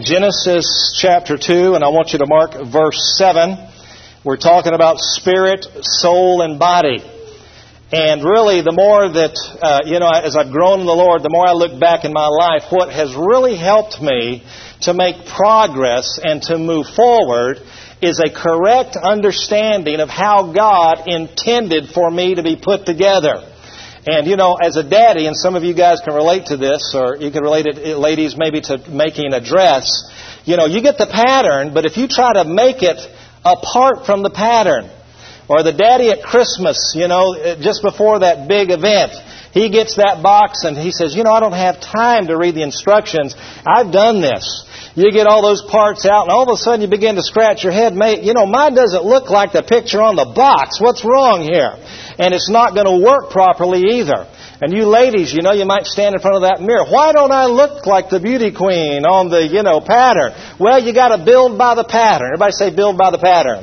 Genesis chapter 2, and I want you to mark verse 7. We're talking about spirit, soul, and body. And really, the more that, as I've grown in the Lord, the more I look back in my life, what has really helped me to make progress and to move forward is a correct understanding of how God intended for me to be put together. And, as a daddy, and some of you guys can relate to this, or you can relate it, ladies, maybe to making a dress. You get the pattern, but if you try to make it apart from the pattern, or the daddy at Christmas, just before that big event, he gets that box and he says, I don't have time to read the instructions. I've done this. You get all those parts out and all of a sudden you begin to scratch your head. Mate, mine doesn't look like the picture on the box. What's wrong here? And it's not going to work properly either. And you ladies, you might stand in front of that mirror. Why don't I look like the beauty queen on the, pattern? Well, you got to build by the pattern. Everybody say build by the pattern.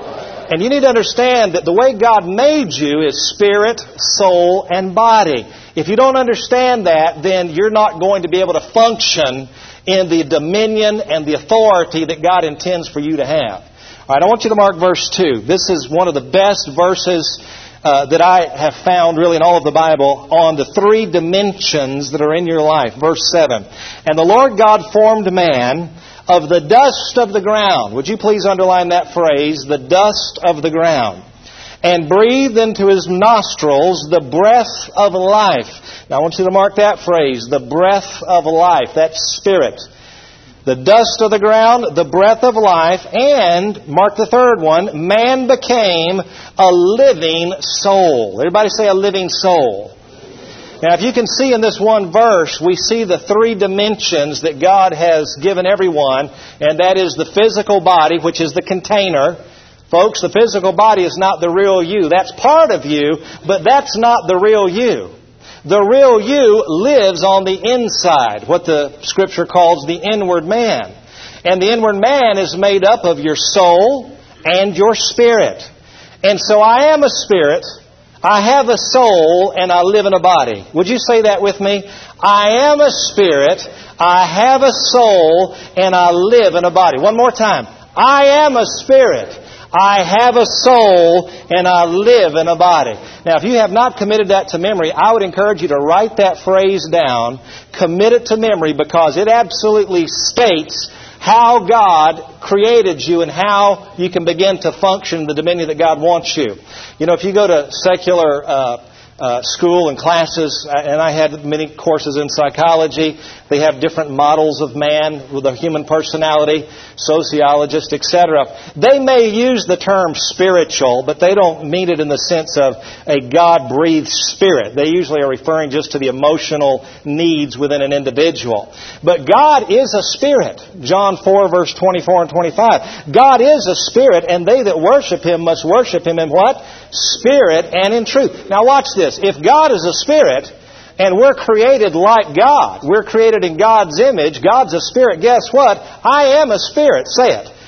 And you need to understand that the way God made you is spirit, soul, and body. If you don't understand that, then you're not going to be able to function in the dominion and the authority that God intends for you to have. All right, I want you to mark verse 2. This is one of the best verses that I have found really in all of the Bible on the three dimensions that are in your life. Verse 7. And the Lord God formed man of the dust of the ground. Would you please underline that phrase, the dust of the ground. And breathed into his nostrils the breath of life. Now I want you to mark that phrase, the breath of life. That's spirit. The dust of the ground, the breath of life, and, mark the third one, man became a living soul. Everybody say a living soul. Now, if you can see in this one verse, we see the three dimensions that God has given everyone, and that is the physical body, which is the container. Folks, the physical body is not the real you. That's part of you, but that's not the real you. The real you lives on the inside, what the Scripture calls the inward man. And the inward man is made up of your soul and your spirit. And so I am a spirit, I have a soul, and I live in a body. Would you say that with me? I am a spirit, I have a soul, and I live in a body. One more time. I am a spirit, I have a soul, and I live in a body. Now, if you have not committed that to memory, I would encourage you to write that phrase down, commit it to memory, because it absolutely states how God created you and how you can begin to function in the dominion that God wants you. If you go to secular school and classes, and I had many courses in psychology, they have different models of man with a human personality, sociologists, etc. They may use the term spiritual, but they don't mean it in the sense of a God-breathed spirit. They usually are referring just to the emotional needs within an individual. But God is a spirit. John 4, verse 24 and 25. God is a spirit, and they that worship Him must worship Him in what? Spirit and in truth. Now watch this. If God is a spirit, and we're created like God, we're created in God's image, God's a spirit, guess what? I am a spirit. Say it.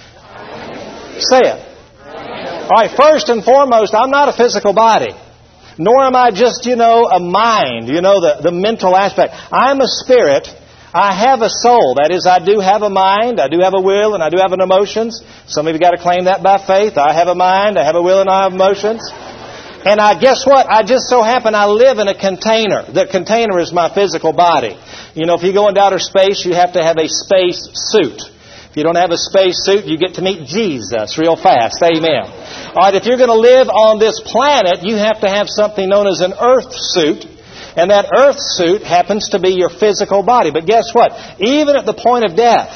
Say it. All right, first and foremost, I'm not a physical body. Nor am I just, a mind, the mental aspect. I'm a spirit. I have a soul. That is, I do have a mind, I do have a will, and I do have an emotions. Some of you got to claim that by faith. I have a mind, I have a will, and I have emotions. And guess what? I just so happen I live in a container. The container is my physical body. If you go into outer space, you have to have a space suit. If you don't have a space suit, you get to meet Jesus real fast. Amen. All right, if you're going to live on this planet, you have to have something known as an earth suit. And that earth suit happens to be your physical body. But guess what? Even at the point of death,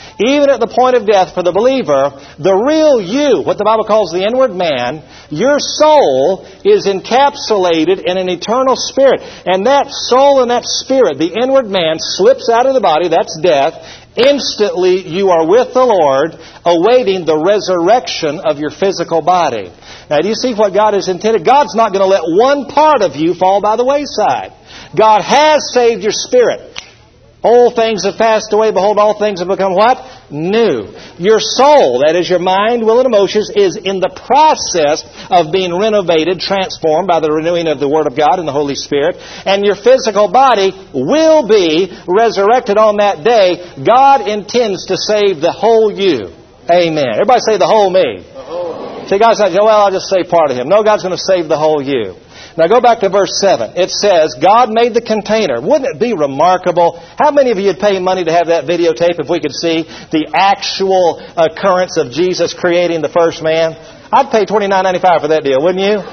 for the believer, the real you, what the Bible calls the inward man, your soul is encapsulated in an eternal spirit. And that soul and that spirit, the inward man, slips out of the body, that's death. Instantly you are with the Lord, awaiting the resurrection of your physical body. Now, do you see what God has intended? God's not going to let one part of you fall by the wayside. God has saved your spirit. Old things have passed away. Behold, all things have become what? New. Your soul, that is your mind, will, and emotions, is in the process of being renovated, transformed by the renewing of the Word of God and the Holy Spirit. And your physical body will be resurrected on that day. God intends to save the whole you. Amen. Everybody say the whole me. See, God's not, well, I'll just save part of him. No, God's going to save the whole you. Now go back to verse 7. It says, God made the container. Wouldn't it be remarkable? How many of you would pay money to have that videotape if we could see the actual occurrence of Jesus creating the first man? I'd pay $29.95 for that deal, wouldn't you?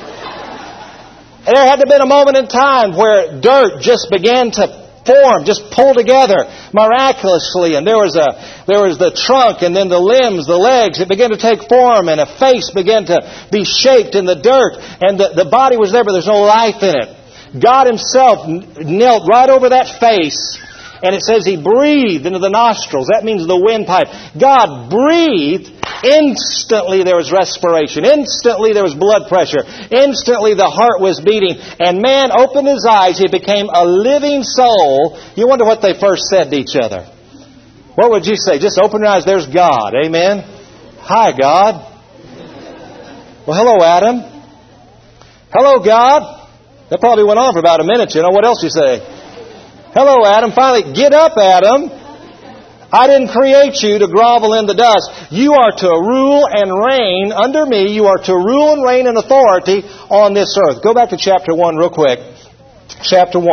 And there had to have been a moment in time where dirt just began to form, just pull together miraculously, and there was the trunk, and then the limbs, the legs, it began to take form, and a face began to be shaped in the dirt, and the body was there, but there's no life in it. God Himself knelt right over that face, and it says He breathed into the nostrils. That means the windpipe. God breathed. Instantly there was respiration. Instantly there was blood pressure. Instantly the heart was beating. And man opened his eyes. He became a living soul. You wonder what they first said to each other. What would you say? Just open your eyes. There's God. Amen. Hi, God. Well, hello, Adam. Hello, God. That probably went on for about a minute. You know, what else you say? Hello, Adam. Finally, get up, Adam. I didn't create you to grovel in the dust. You are to rule and reign under me. You are to rule and reign in authority on this earth. Go back to chapter 1 real quick. Chapter 1.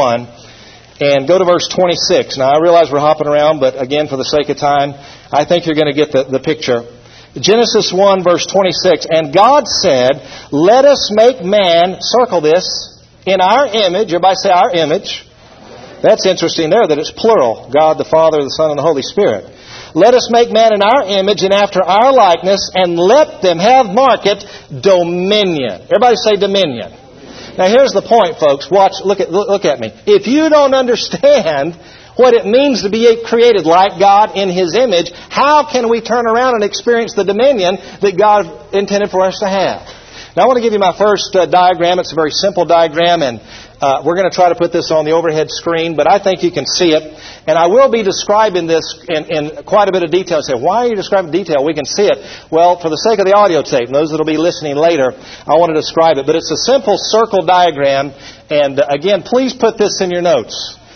And go to verse 26. Now, I realize we're hopping around, but again, for the sake of time, I think you're going to get the picture. Genesis 1, verse 26. And God said, let us make man, circle this, in our image. Everybody say our image. That's interesting there that it's plural. God, the Father, the Son, and the Holy Spirit. Let us make man in our image and after our likeness, and let them have, mark it, dominion. Everybody say dominion. Now here's the point, folks. Watch, look at me. If you don't understand what it means to be created like God in His image, how can we turn around and experience the dominion that God intended for us to have? Now I want to give you my first diagram. It's a very simple diagram, and we're going to try to put this on the overhead screen, but I think you can see it. And I will be describing this in quite a bit of detail. You say, why are you describing detail? We can see it. Well, for the sake of the audio tape, and those that will be listening later, I want to describe it. But it's a simple circle diagram, and again, please put this in your notes.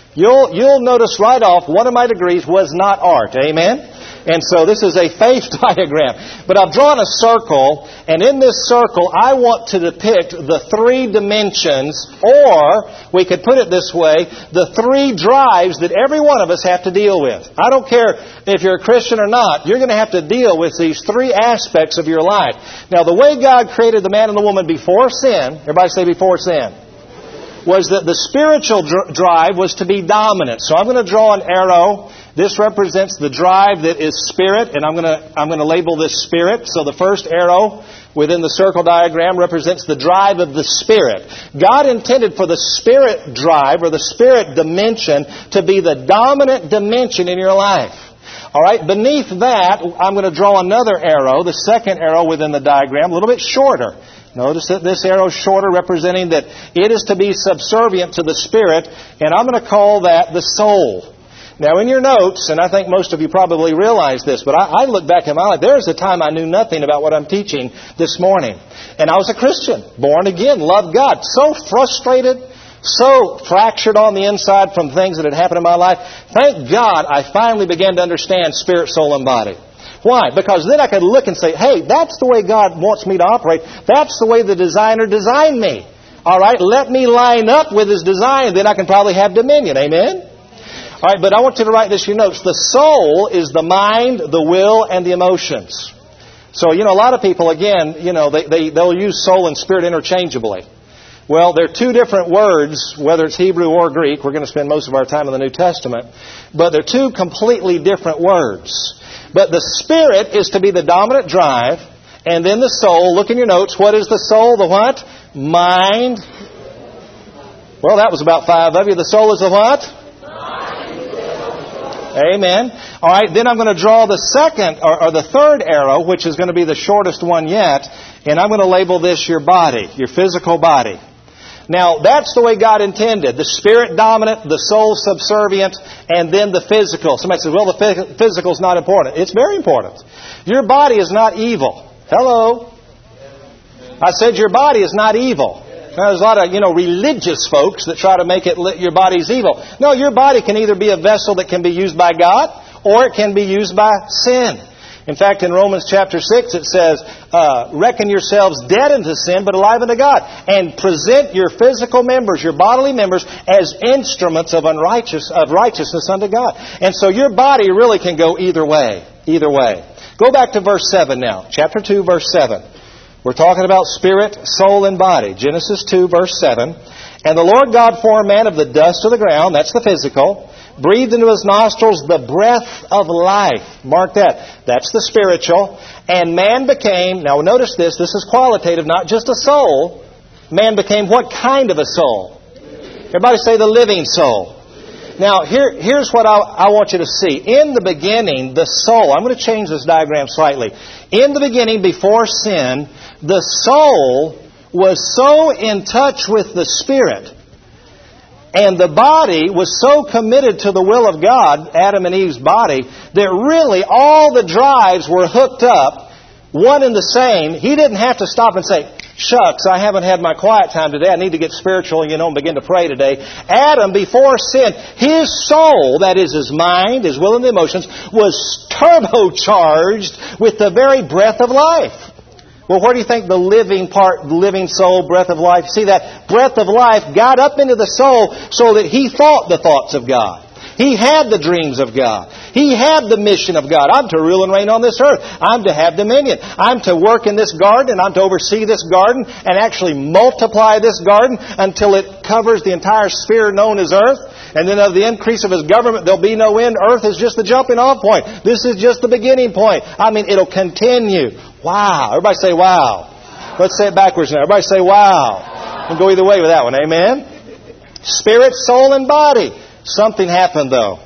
You'll notice right off, one of my degrees was not art. Amen? And so this is a faith diagram. But I've drawn a circle, and in this circle I want to depict the three dimensions, or we could put it this way, the three drives that every one of us have to deal with. I don't care if you're a Christian or not, you're going to have to deal with these three aspects of your life. Now, the way God created the man and the woman before sin, everybody say before sin, was that the spiritual drive was to be dominant. So I'm going to draw an arrow. This represents the drive that is spirit, and I'm going to label this spirit. So the first arrow within the circle diagram represents the drive of the spirit. God intended for the spirit drive or the spirit dimension to be the dominant dimension in your life. All right, beneath that, I'm going to draw another arrow, the second arrow within the diagram, a little bit shorter. Notice that this arrow is shorter, representing that it is to be subservient to the Spirit, and I'm going to call that the soul. Now, in your notes, and I think most of you probably realize this, but I look back at my life. There was a time I knew nothing about what I'm teaching this morning. And I was a Christian, born again, loved God, so frustrated, so fractured on the inside from things that had happened in my life. Thank God I finally began to understand spirit, soul, and body. Why? Because then I could look and say, hey, that's the way God wants me to operate. That's the way the designer designed me. All right, let me line up with His design, then I can probably have dominion. Amen? All right, but I want you to write this in your notes. The soul is the mind, the will, and the emotions. So, a lot of people, again, they'll use soul and spirit interchangeably. Well, they're two different words, whether it's Hebrew or Greek. We're going to spend most of our time in the New Testament. But they're two completely different words. But the spirit is to be the dominant drive. And then the soul, look in your notes. What is the soul? The what? Mind. Well, that was about 5 of you. The soul is the what? Amen. All right, then I'm going to draw the second or the third arrow, which is going to be the shortest one yet. And I'm going to label this your body, your physical body. Now, that's the way God intended. The spirit dominant, the soul subservient, and then the physical. Somebody says, well, the physical is not important. It's very important. Your body is not evil. Hello? I said your body is not evil. Now, there's a lot of, religious folks that try to make it your body's evil. No, your body can either be a vessel that can be used by God, or it can be used by sin. In fact, in Romans chapter 6, it says, reckon yourselves dead unto sin, but alive unto God. And present your physical members, your bodily members, as instruments of righteousness unto God. And so your body really can go either way. Either way. Go back to verse 7 now. Chapter 2, verse 7. We're talking about spirit, soul, and body. Genesis 2, verse 7. And the Lord God formed man of the dust of the ground, that's the physical, breathed into his nostrils the breath of life. Mark that. That's the spiritual. And man became, now notice this is qualitative, not just a soul. Man became what kind of a soul? Everybody say the living soul. Now, here's what I want you to see. In the beginning, the soul, I'm going to change this diagram slightly. In the beginning, before sin, the soul was so in touch with the Spirit, and the body was so committed to the will of God, Adam and Eve's body, that really all the drives were hooked up, one and the same. He didn't have to stop and say, shucks, I haven't had my quiet time today. I need to get spiritual, and begin to pray today. Adam, before sin, his soul, that is his mind, his will and the emotions, was turbocharged with the very breath of life. Well, where do you think the living soul, breath of life? See, that breath of life got up into the soul so that he thought the thoughts of God. He had the dreams of God. He had the mission of God. I'm to rule and reign on this earth. I'm to have dominion. I'm to work in this garden, and I'm to oversee this garden and actually multiply this garden until it covers the entire sphere known as earth. And then of the increase of His government, there'll be no end. Earth is just the jumping off point. This is just the beginning point. It'll continue. Wow. Everybody say wow. Let's say it backwards now. Everybody say wow. We'll go either way with that one. Amen? Spirit, soul, and body. Something happened, though.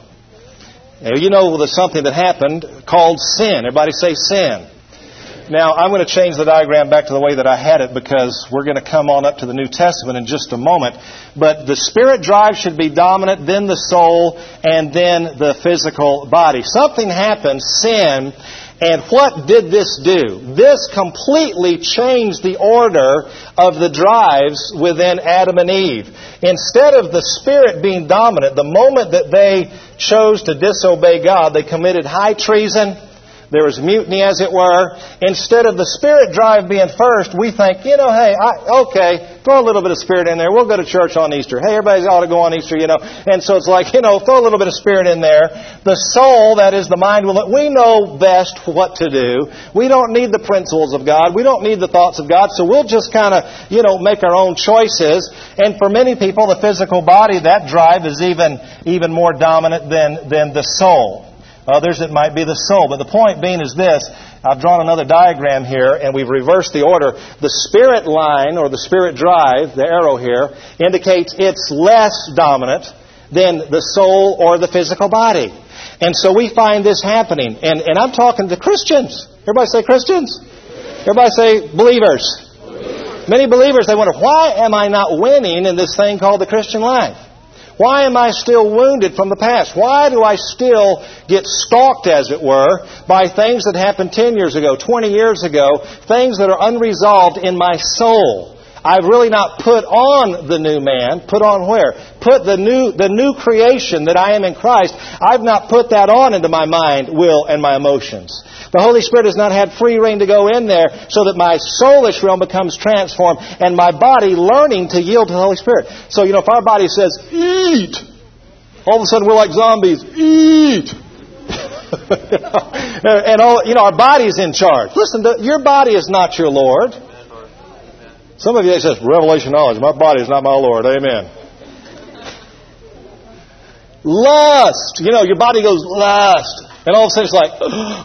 There's something that happened called sin. Everybody say sin. Now, I'm going to change the diagram back to the way that I had it because we're going to come on up to the New Testament in just a moment. But the spirit drive should be dominant, then the soul, and then the physical body. Something happened, sin, and what did this do? This completely changed the order of the drives within Adam and Eve. Instead of the spirit being dominant, the moment that they chose to disobey God, they committed high treason. There was mutiny, as it were. Instead of the spirit drive being first, we think, hey, throw a little bit of spirit in there. We'll go to church on Easter. Hey, everybody ought to go on Easter, And so it's like, throw a little bit of spirit in there. The soul, that is the mind, we know best what to do. We don't need the principles of God. We don't need the thoughts of God. So we'll just kind of, make our own choices. And for many people, the physical body, that drive is even more dominant than the soul. Others, it might be the soul. But the point being is this. I've drawn another diagram here, and we've reversed the order. The spirit line, or the spirit drive, the arrow here, indicates it's less dominant than the soul or the physical body. And so we find this happening. And I'm talking to Christians. Everybody say Christians. Everybody say believers. Many believers, they wonder, why am I not winning in this thing called the Christian life? Why am I still wounded from the past? Why do I still get stalked, as it were, by things that happened 10 years ago, 20 years ago, things that are unresolved in my soul? I've really not put on the new man. Put on where? Put the new creation that I am in Christ. I've not put that on into my mind, will, and my emotions. The Holy Spirit has not had free reign to go in there so that my soulish realm becomes transformed and my body learning to yield to the Holy Spirit. So, if our body says, eat, all of a sudden we're like zombies. Eat! And our body's in charge. Listen, your body is not your Lord. Some of you say, revelation knowledge. My body is not my Lord. Amen. Lust. Your body goes lust. And all of a sudden it's like,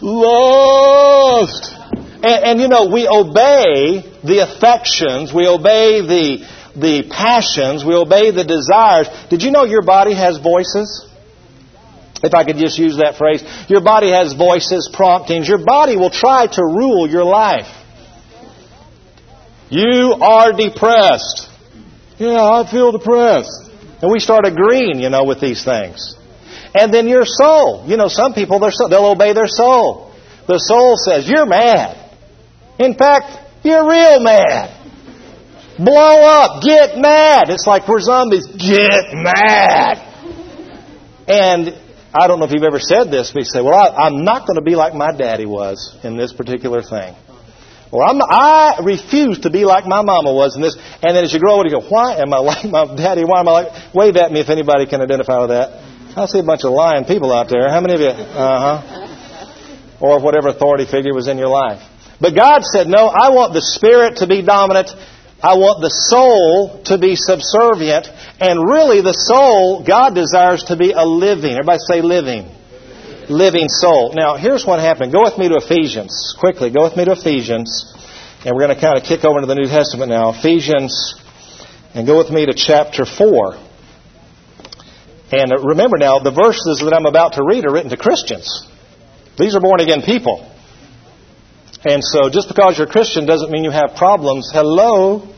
lust. And we obey the affections. We obey the passions. We obey the desires. Did you know your body has voices? If I could just use that phrase. Your body has voices, promptings. Your body will try to rule your life. You are depressed. Yeah, I feel depressed. And we start agreeing, with these things. And then your soul. Some people, they'll obey their soul. The soul says, you're mad. In fact, you're real mad. Blow up. Get mad. It's like we're zombies. Get mad. And I don't know if you've ever said this, but you say, well, I'm not going to be like my daddy was in this particular thing. Or I refuse to be like my mama was in this. And then as you grow older, you go, why am I like my daddy? Why am I like... Wave at me if anybody can identify with that. I see a bunch of lying people out there. How many of you? Or whatever authority figure was in your life. But God said, no, I want the Spirit to be dominant. I want the soul to be subservient. And really the soul, God desires to be a living. Everybody say living. Living soul. Now, here's what happened. Go with me to Ephesians. Quickly, go with me to Ephesians. And we're going to kind of kick over to the New Testament now. Ephesians, and go with me to chapter 4. And remember now, the verses that I'm about to read are written to Christians. These are born-again people. And so just because you're a Christian doesn't mean you have problems. Hello?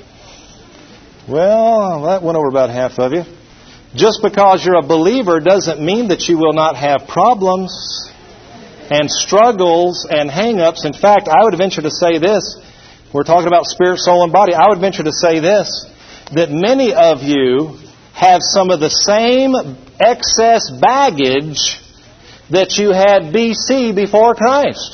Well, that went over about half of you. Just because you're a believer doesn't mean that you will not have problems and struggles and hang-ups. In fact, I would venture to say this. We're talking about spirit, soul, and body. I would venture to say this, that many of you have some of the same excess baggage that you had BC before Christ.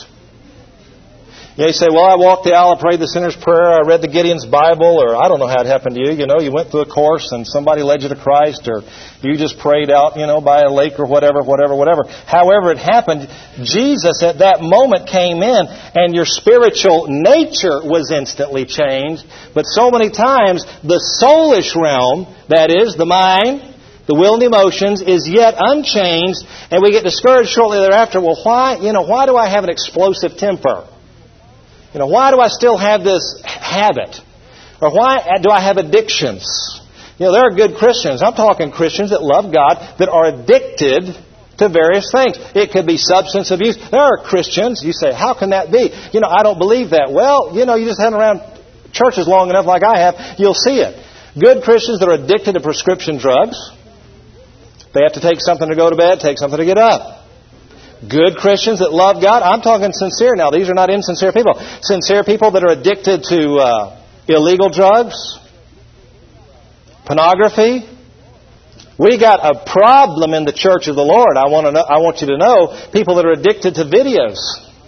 You say, well, I walked the aisle, I prayed the sinner's prayer, I read the Gideon's Bible, or I don't know how it happened to you. You went through a course and somebody led you to Christ, or you just prayed out, by a lake or whatever. However it happened, Jesus at that moment came in and your spiritual nature was instantly changed. But so many times, the soulish realm, that is, the mind, the will and the emotions, is yet unchanged, and we get discouraged shortly thereafter. Well, why do I have an explosive temper? Why do I still have this habit? Or why do I have addictions? There are good Christians. I'm talking Christians that love God that are addicted to various things. It could be substance abuse. There are Christians. You say, how can that be? I don't believe that. Well, you just hang around churches long enough like I have, you'll see it. Good Christians that are addicted to prescription drugs. They have to take something to go to bed, take something to get up. Good Christians that love God. I'm talking sincere now. These are not insincere people. Sincere people that are addicted to illegal drugs, pornography. We got a problem in the church of the Lord. I want you to know people that are addicted to videos,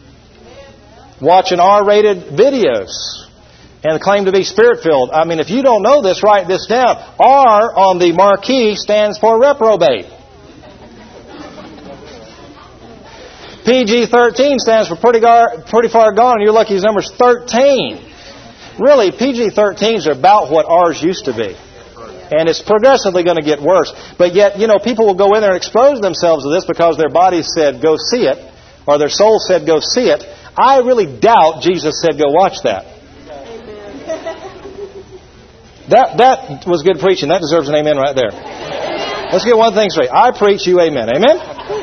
watching R-rated videos, and claim to be Spirit-filled. I mean, if you don't know this, write this down. R on the marquee stands for reprobate. PG-13 stands for pretty far gone, and you're lucky his number's 13. Really, PG-13s are about what ours used to be. And it's progressively going to get worse. But yet, people will go in there and expose themselves to this because their body said, go see it, or their soul said, go see it. I really doubt Jesus said, go watch that. That was good preaching. That deserves an amen right there. Let's get one thing straight. I preach, you amen. Amen?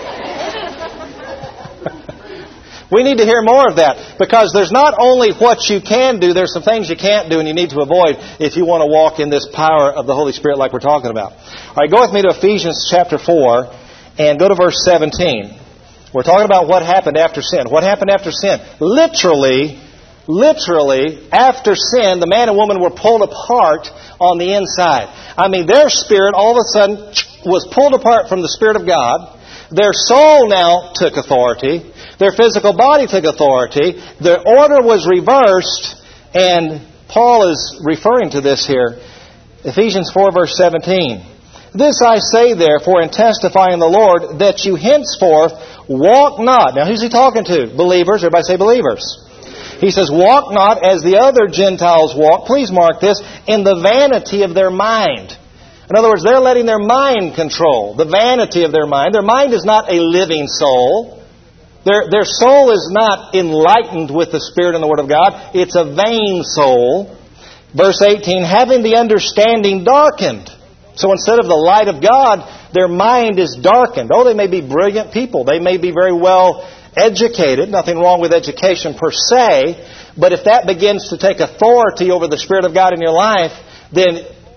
We need to hear more of that, because there's not only what you can do, there's some things you can't do and you need to avoid if you want to walk in this power of the Holy Spirit like we're talking about. All right, go with me to Ephesians chapter 4 and go to verse 17. We're talking about what happened after sin. What happened after sin? Literally, after sin, the man and woman were pulled apart on the inside. I mean, their spirit all of a sudden was pulled apart from the Spirit of God. Their soul now took authority. Their physical body took authority. The order was reversed, and Paul is referring to this here. Ephesians 4, verse 17. This I say, therefore, in testifying the Lord, that you henceforth walk not. Now, who's he talking to? Believers. Everybody say believers. He says, walk not as the other Gentiles walk. Please mark this. In the vanity of their mind. In other words, they're letting their mind control. The vanity of their mind. Their mind is not a living soul. Their soul is not enlightened with the Spirit and the Word of God. It's a vain soul. Verse 18, having the understanding darkened. So instead of the light of God, their mind is darkened. Oh, they may be brilliant people. They may be very well educated. Nothing wrong with education per se. But if that begins to take authority over the Spirit of God in your life, then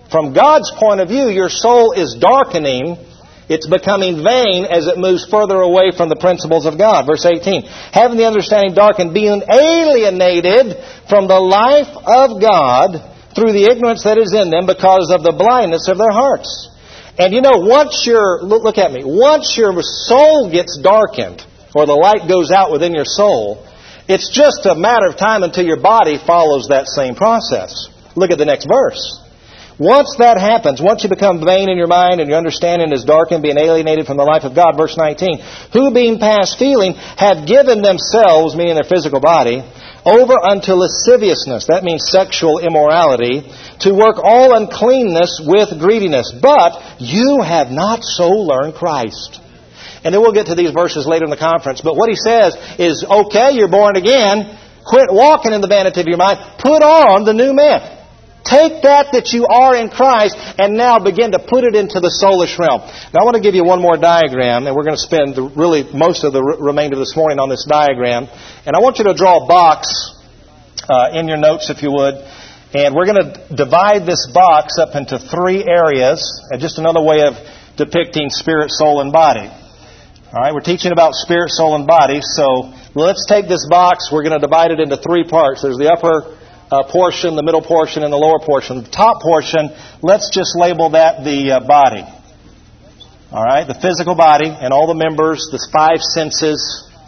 From God's point of view, your soul is darkening. It's becoming vain as it moves further away from the principles of God. Verse 18, having the understanding darkened, being alienated from the life of God through the ignorance that is in them because of the blindness of their hearts. And once look at me, once your soul gets darkened, or the light goes out within your soul, it's just a matter of time until your body follows that same process. Look at the next verse. Once that happens, once you become vain in your mind and your understanding is darkened, being alienated from the life of God, verse 19, who being past feeling have given themselves, meaning their physical body, over unto lasciviousness, that means sexual immorality, to work all uncleanness with greediness. But you have not so learned Christ. And then we'll get to these verses later in the conference. But what he says is, okay, you're born again. Quit walking in the vanity of your mind. Put on the new man. Take that you are in Christ and now begin to put it into the soulish realm. Now I want to give you one more diagram, and we're going to spend really most of the remainder of this morning on this diagram. And I want you to draw a box in your notes, if you would. And we're going to divide this box up into three areas. And just another way of depicting spirit, soul, and body. All right, we're teaching about spirit, soul, and body. So let's take this box. We're going to divide it into three parts. There's the upper portion, the middle portion, and the lower portion. The top portion, let's just label that the body. All right, the physical body and all the members, the five senses,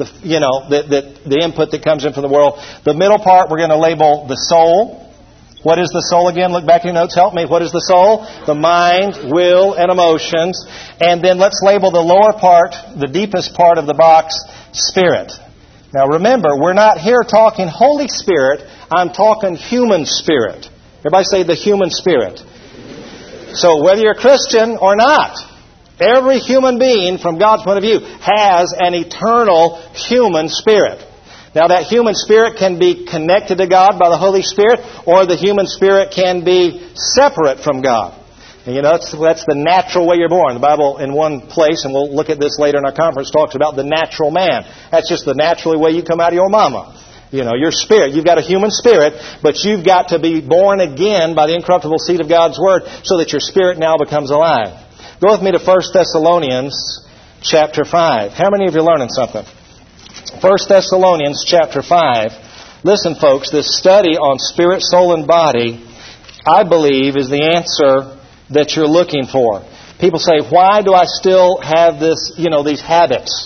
the input that comes in from the world. The middle part, we're going to label the soul. What is the soul again? Look back in your notes. Help me. What is the soul? The mind, will, and emotions. And then let's label the lower part, the deepest part of the box, spirit. Now remember, we're not here talking Holy Spirit. I'm talking human spirit. Everybody say the human spirit. So whether you're a Christian or not, every human being from God's point of view has an eternal human spirit. Now that human spirit can be connected to God by the Holy Spirit, or the human spirit can be separate from God. And that's the natural way you're born. The Bible in one place, and we'll look at this later in our conference, talks about the natural man. That's just the natural way you come out of your mama. Your spirit. You've got a human spirit, but you've got to be born again by the incorruptible seed of God's Word so that your spirit now becomes alive. Go with me to 1 Thessalonians chapter 5. How many of you are learning something? 1 Thessalonians chapter 5. Listen, folks, this study on spirit, soul, and body, I believe, is the answer that you're looking for. People say, why do I still have these habits?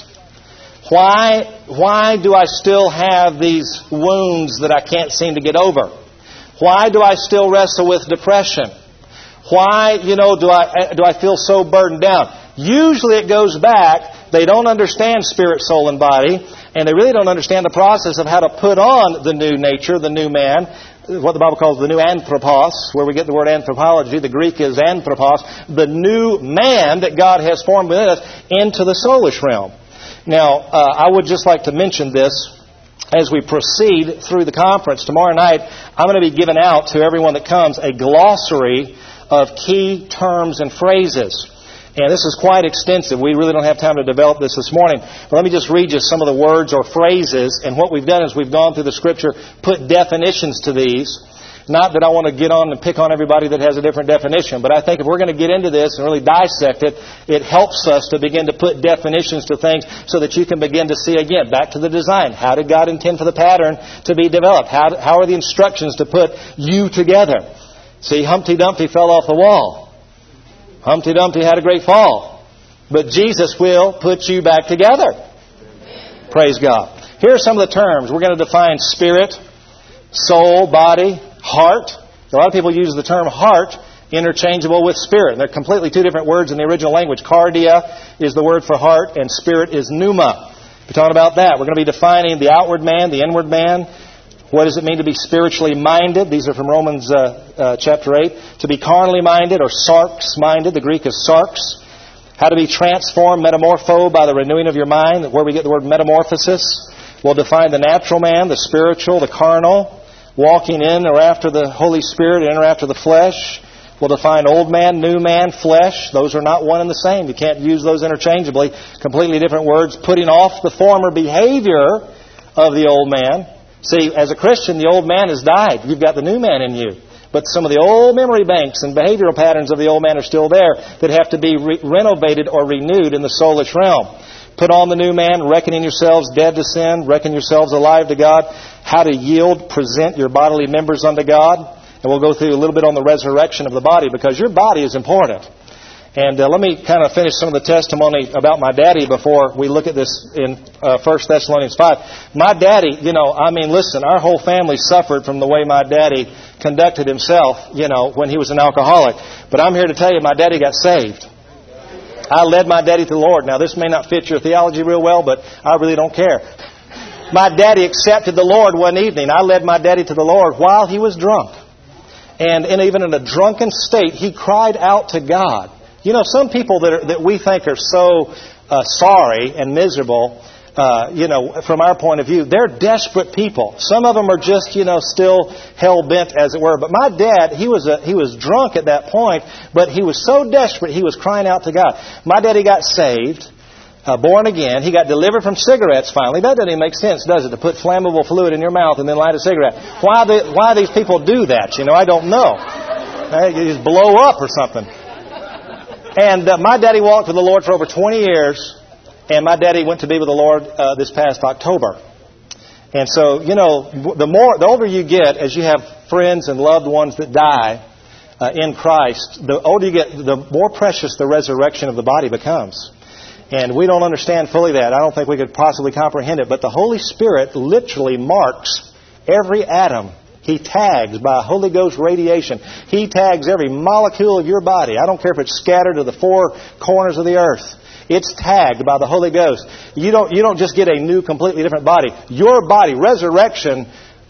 Why do I still have these wounds that I can't seem to get over? Why do I still wrestle with depression? Why, do I feel so burdened down? Usually it goes back, they don't understand spirit, soul, and body, and they really don't understand the process of how to put on the new nature, the new man, what the Bible calls the new anthropos, where we get the word anthropology. The Greek is anthropos, the new man that God has formed within us into the soulish realm. Now, I would just like to mention this as we proceed through the conference. Tomorrow night, I'm going to be giving out to everyone that comes a glossary of key terms and phrases. And this is quite extensive. We really don't have time to develop this morning. But let me just read you some of the words or phrases. And what we've done is we've gone through the Scripture, put definitions to these. Not that I want to get on and pick on everybody that has a different definition, but I think if we're going to get into this and really dissect it, it helps us to begin to put definitions to things so that you can begin to see, again, back to the design. How did God intend for the pattern to be developed? How are the instructions to put you together? See, Humpty Dumpty fell off the wall. Humpty Dumpty had a great fall. But Jesus will put you back together. Praise God. Here are some of the terms. We're going to define spirit, soul, body, heart. A lot of people use the term heart interchangeable with spirit. They're completely two different words in the original language. Cardia is the word for heart, and spirit is pneuma. We're talking about that. We're going to be defining the outward man, the inward man. What does it mean to be spiritually minded? These are from Romans chapter 8. To be carnally minded or sarx minded. The Greek is sarx. How to be transformed, metamorpho, by the renewing of your mind, where we get the word metamorphosis. We'll define the natural man, the spiritual, the carnal, walking in or after the Holy Spirit, in or after the flesh. We'll define old man, new man, flesh. Those are not one and the same. You can't use those interchangeably. Completely different words. Putting off the former behavior of the old man. See, as a Christian, the old man has died. You've got the new man in you. but some of the old memory banks and behavioral patterns of the old man are still there that have to be renovated or renewed in the soulish realm. Put on the new man, reckoning yourselves dead to sin, reckon yourselves alive to God. How to yield, present your bodily members unto God. And we'll go through a little bit on the resurrection of the body, because your body is important. And let me kind of finish some of the testimony about my daddy before we look at this in 1 Thessalonians 5. My daddy, listen, our whole family suffered from the way my daddy conducted himself, when he was an alcoholic. But I'm here to tell you, my daddy got saved. I led my daddy to the Lord. Now, this may not fit your theology real well, but I really don't care. My daddy accepted the Lord one evening. I led my daddy to the Lord while he was drunk. And even in a drunken state, he cried out to God. Some people that we think are so sorry and miserable, from our point of view, they're desperate people. Some of them are just, still hell-bent, as it were. But my dad, he was drunk at that point, but he was so desperate, he was crying out to God. My daddy got saved, born again. He got delivered from cigarettes finally. That doesn't even make sense, does it, to put flammable fluid in your mouth and then light a cigarette? Why these people do that, I don't know. You just blow up or something. And my daddy walked with the Lord for over 20 years. And my daddy went to be with the Lord this past October. And so, the older you get, as you have friends and loved ones that die in Christ, the older you get, the more precious the resurrection of the body becomes. And we don't understand fully that. I don't think we could possibly comprehend it. But the Holy Spirit literally marks every atom. He tags by Holy Ghost radiation. He tags every molecule of your body. I don't care if it's scattered to the four corners of the earth. It's tagged by the Holy Ghost. You don't just get a new, completely different body. Your body, resurrection,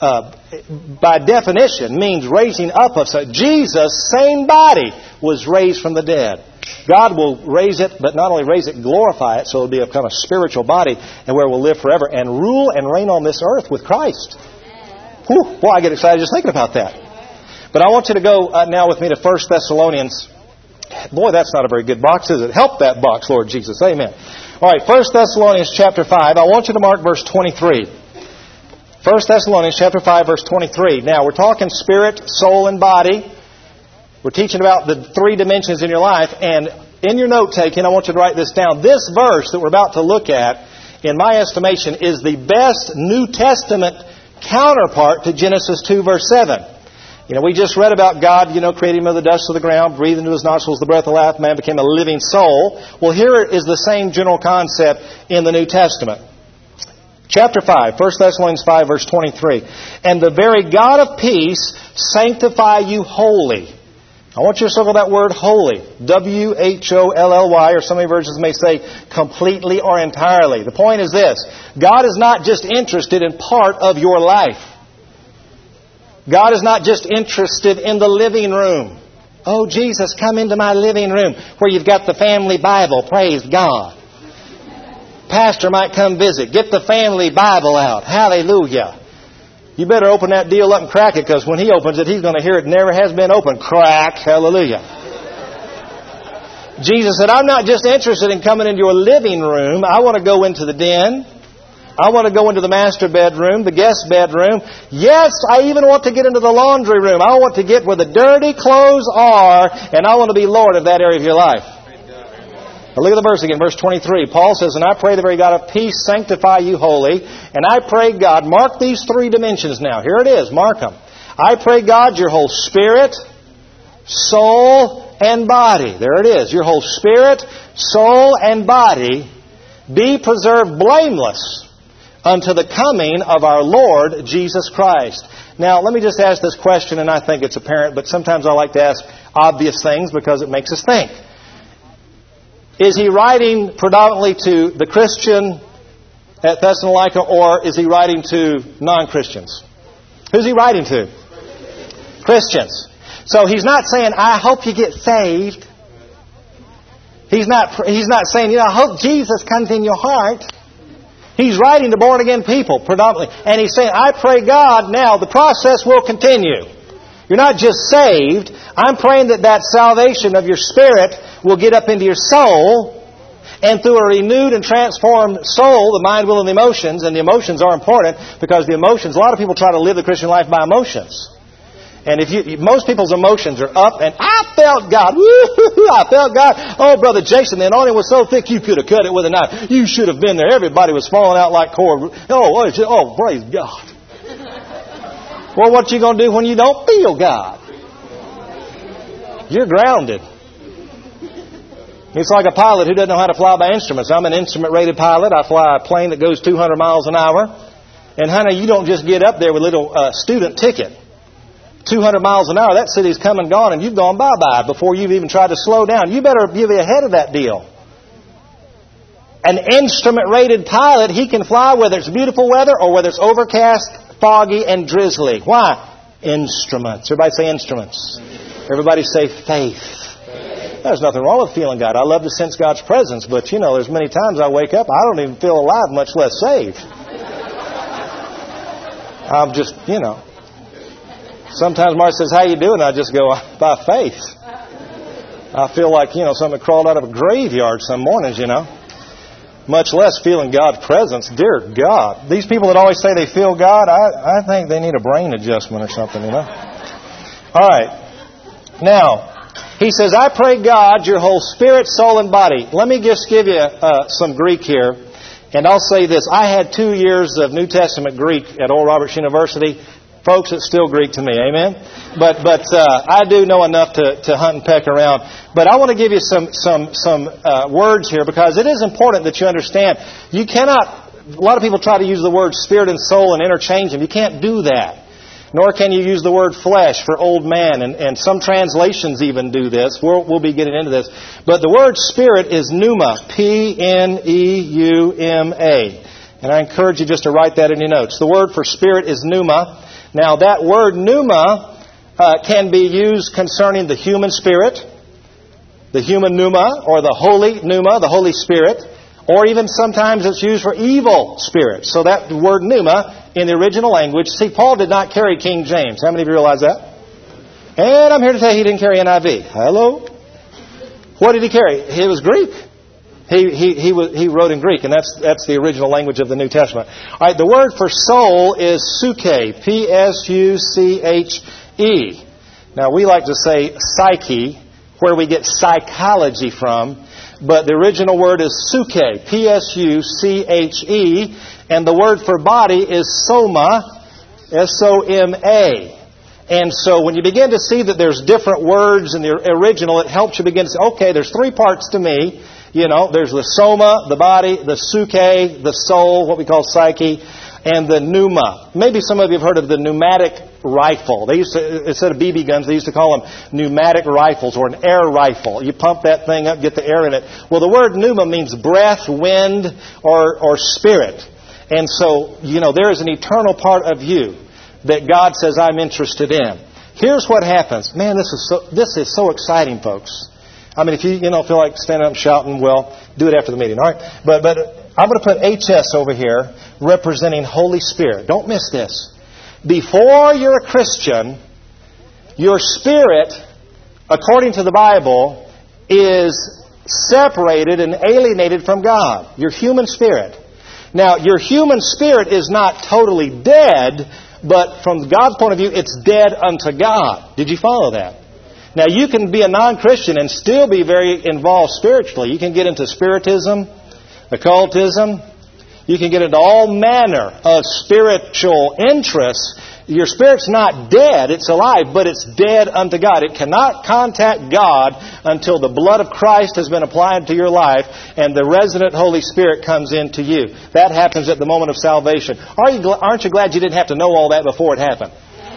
by definition, means raising up of such. Jesus' same body was raised from the dead. God will raise it, but not only raise it, glorify it, so it will become a spiritual body, and where it will live forever and rule and reign on this earth with Christ. Whew, boy, I get excited just thinking about that. But I want you to go now with me to 1 Thessalonians. Boy, that's not a very good box, is it? Help that box, Lord Jesus. Amen. All right, 1 Thessalonians chapter 5. I want you to mark verse 23. 1 Thessalonians chapter 5, verse 23. Now, we're talking spirit, soul, and body. We're teaching about the three dimensions in your life. And in your note-taking, I want you to write this down. This verse that we're about to look at, in my estimation, is the best New Testament counterpart to Genesis 2, verse 7. We just read about God, creating him of the dust of the ground, breathed into his nostrils the breath of life, man became a living soul. Well, here is the same general concept in the New Testament. Chapter 5, 1 Thessalonians 5, verse 23. And the very God of peace sanctify you wholly. I want you to circle that word holy. W-H-O-L-L-Y, or some versions may say completely or entirely. The point is this. God is not just interested in part of your life. God is not just interested in the living room. Oh, Jesus, come into my living room where you've got the family Bible. Praise God. Pastor might come visit. Get the family Bible out. Hallelujah. You better open that deal up and crack it, because when he opens it, he's going to hear it never has been opened. Crack. Hallelujah. Jesus said, I'm not just interested in coming into your living room. I want to go into the den. I want to go into the master bedroom, the guest bedroom. Yes, I even want to get into the laundry room. I want to get where the dirty clothes are, and I want to be Lord of that area of your life. Now look at the verse again, verse 23. Paul says, and I pray the very God of peace sanctify you wholly. And I pray God, mark these three dimensions now. Here it is, mark them. I pray God, your whole spirit, soul, and body. There it is. Your whole spirit, soul, and body be preserved blameless unto the coming of our Lord Jesus Christ. Now, let me just ask this question, and I think it's apparent, but sometimes I like to ask obvious things because it makes us think. Is he writing predominantly to the Christian at Thessalonica, or is he writing to non-Christians? Who's he writing to? Christians. So he's not saying, I hope you get saved. He's not saying, I hope Jesus comes in your heart. He's writing to born-again people, predominantly. And he's saying, I pray God, now the process will continue. You're not just saved. I'm praying that salvation of your spirit will get up into your soul. And through a renewed and transformed soul, the mind, will, and the emotions, and the emotions are important because the emotions, a lot of people try to live the Christian life by emotions. And most people's emotions are up, and I felt God. Woo-hoo-hoo, I felt God. Oh, Brother Jason, the anointing was so thick you could have cut it with a knife. You should have been there. Everybody was falling out like corn. Oh, praise God. Well, what you going to do when you don't feel God? You're grounded. It's like a pilot who doesn't know how to fly by instruments. I'm an instrument-rated pilot. I fly a plane that goes 200 miles an hour. And, honey, you don't just get up there with a little student ticket. 200 miles an hour, that city's come and gone, and you've gone bye-bye before you've even tried to slow down. You better be ahead of that deal. An instrument-rated pilot, he can fly whether it's beautiful weather or whether it's overcast, foggy, and drizzly. Why? Instruments. Everybody say instruments. Everybody say faith. There's nothing wrong with feeling God. I love to sense God's presence, but, there's many times I wake up, I don't even feel alive, much less saved. I'm just, Sometimes Mark says, how you doing? I just go, by faith. I feel like, something crawled out of a graveyard some mornings, Much less feeling God's presence. Dear God. These people that always say they feel God, I think they need a brain adjustment or something, All right. Now, he says, I pray God, your whole spirit, soul, and body. Let me just give you some Greek here. And I'll say this. I had 2 years of New Testament Greek at Oral Roberts University. Folks, it's still Greek to me. Amen? But I do know enough to hunt and peck around. But I want to give you some words here because it is important that you understand. You cannot, a lot of people try to use the word spirit and soul and interchange them. You can't do that. Nor can you use the word flesh for old man. And some translations even do this. We'll be getting into this. But the word spirit is pneuma. P-N-E-U-M-A. And I encourage you just to write that in your notes. The word for spirit is pneuma. Now that word pneuma can be used concerning the human spirit, the human pneuma, or the holy pneuma, the Holy Spirit. Or even sometimes it's used for evil spirits. So that word pneuma in the original language, see, Paul did not carry King James. How many of you realize that? And I'm here to tell you he didn't carry NIV. Hello? What did he carry? It was Greek. He wrote in Greek, and that's the original language of the New Testament. All right, the word for soul is psuche, P-S-U-C-H-E. Now, we like to say psyche, where we get psychology from. But the original word is psuche, P-S-U-C-H-E, and the word for body is soma, S-O-M-A. And so when you begin to see that there's different words in the original, it helps you begin to say, okay, there's three parts to me. There's the soma, the body, the psuche, the soul, what we call psyche, and the pneuma. Maybe some of you have heard of the pneumatic rifle. They used to, instead of BB guns, they used to call them pneumatic rifles or an air rifle. You pump that thing up, get the air in it. Well, the word pneuma means breath, wind, or spirit. And so, there is an eternal part of you that God says, I'm interested in. Here's what happens. Man, this is so exciting, folks. I mean, if you feel like standing up and shouting, well, do it after the meeting, all right? But I'm going to put HS over here representing Holy Spirit. Don't miss this. Before you're a Christian, your spirit, according to the Bible, is separated and alienated from God. Your human spirit. Now, your human spirit is not totally dead, but from God's point of view, it's dead unto God. Did you follow that? Now, you can be a non-Christian and still be very involved spiritually. You can get into spiritism, occultism. You can get into all manner of spiritual interests. Your spirit's not dead, it's alive, but it's dead unto God. It cannot contact God until the blood of Christ has been applied to your life and the resident Holy Spirit comes into you. That happens at the moment of salvation. Aren't you glad you didn't have to know all that before it happened?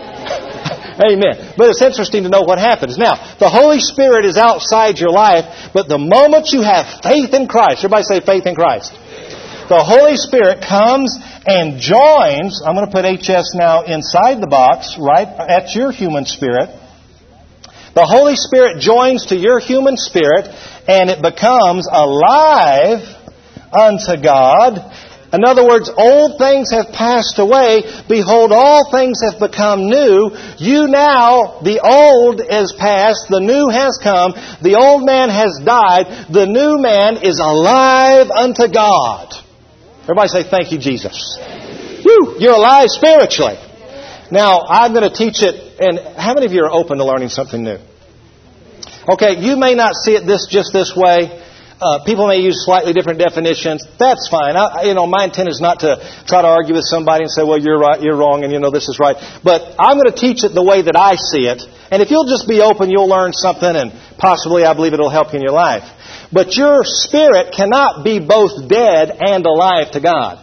Amen. But it's interesting to know what happens. Now, the Holy Spirit is outside your life, but the moment you have faith in Christ, everybody say faith in Christ. The Holy Spirit comes and joins, I'm going to put HS now inside the box, right at your human spirit. The Holy Spirit joins to your human spirit, and it becomes alive unto God. In other words, old things have passed away. Behold, all things have become new. You now, the old is past, the new has come, the old man has died, the new man is alive unto God. Everybody say, thank you, Jesus. Woo, you're alive spiritually. Now, I'm going to teach it, and how many of you are open to learning something new? Okay, you may not see it just this way. People may use slightly different definitions. That's fine. My intent is not to try to argue with somebody and say, well, you're right, you're wrong, and this is right. But I'm going to teach it the way that I see it. And if you'll just be open, you'll learn something, and possibly I believe it'll help you in your life. But your spirit cannot be both dead and alive to God.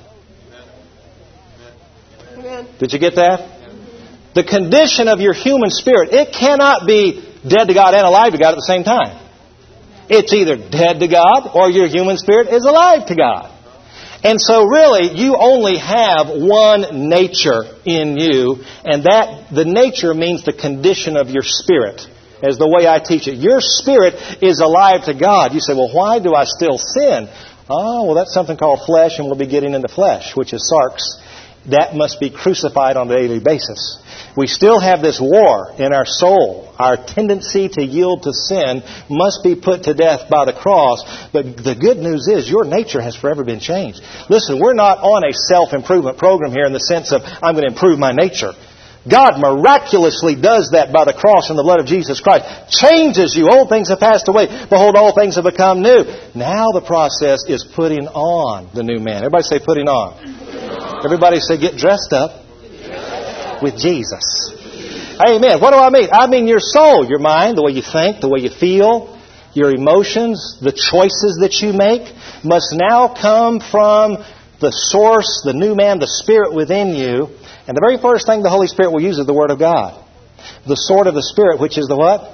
Amen. Did you get that? The condition of your human spirit, it cannot be dead to God and alive to God at the same time. It's either dead to God or your human spirit is alive to God. And so really, you only have one nature in you, and that the nature means the condition of your spirit, as the way I teach it. Your spirit is alive to God. You say, well, why do I still sin? Oh, well, that's something called flesh, and we'll be getting into flesh, which is sarx. That must be crucified on a daily basis. We still have this war in our soul. Our tendency to yield to sin must be put to death by the cross. But the good news is your nature has forever been changed. Listen, we're not on a self-improvement program here in the sense of I'm going to improve my nature. God miraculously does that by the cross and the blood of Jesus Christ. Changes you. Old things have passed away. Behold, all things have become new. Now the process is putting on the new man. Everybody say putting on. Everybody say get dressed up with Jesus. Amen. What do I mean? I mean your soul, your mind, the way you think, the way you feel, your emotions, the choices that you make must now come from the source, the new man, the Spirit within you. And the very first thing the Holy Spirit will use is the Word of God. The sword of the Spirit, which is the what?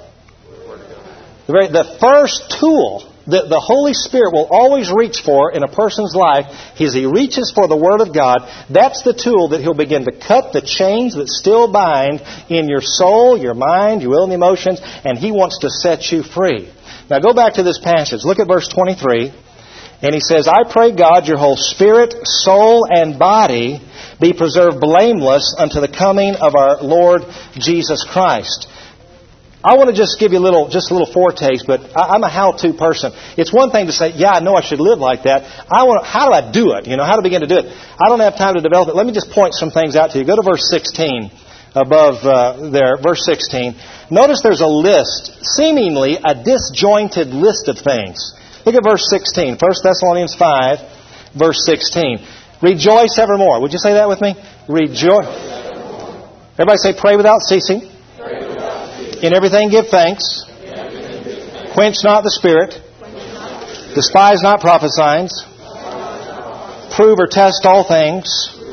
The first tool that the Holy Spirit will always reach for in a person's life is He reaches for the Word of God. That's the tool that He'll begin to cut the chains that still bind in your soul, your mind, your will and emotions, and He wants to set you free. Now go back to this passage. Look at verse 23. And he says, I pray God your whole spirit, soul, and body be preserved blameless unto the coming of our Lord Jesus Christ. I want to just give you a little foretaste, but I'm a how-to person. It's one thing to say, yeah, I know I should live like that. How do I do it? How to begin to do it? I don't have time to develop it. Let me just point some things out to you. Go to verse 16 above there, verse 16. Notice there's a list, seemingly a disjointed list of things. Look at verse 16, 1 Thessalonians 5, verse 16. Rejoice evermore. Would you say that with me? Rejoice. Everybody say, pray without ceasing. In everything give thanks. Quench not the Spirit. Despise not prophesying. Prove or test all things.